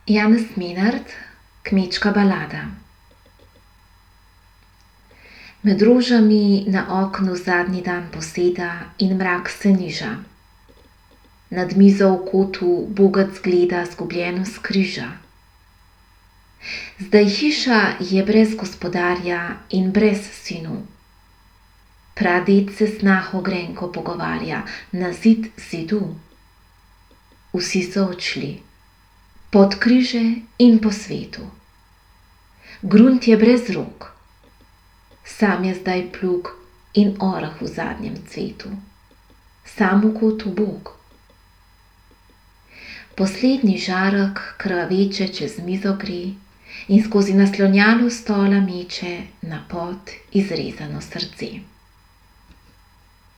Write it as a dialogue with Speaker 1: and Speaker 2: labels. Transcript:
Speaker 1: Janez Menard, Kmečka balada. Med rožami na oknu zadnji dan poseda in mrak se niža. Nad mizo v kotu bogac gleda zgubljeno s križa. Zdaj hiša je brez gospodarja in brez sinu. Praded se s snaho grenko pogovarja na zid zidu. Vsi so odšli. Pod križe in po svetu. Grunt je brez rok. Sam je zdaj plug in orah v zadnjem cvetu. Sam v kotu Bog. Poslednji žarek krvaveče čez mizo gre in skozi naslonjalo stola meče na pod izrezano srce.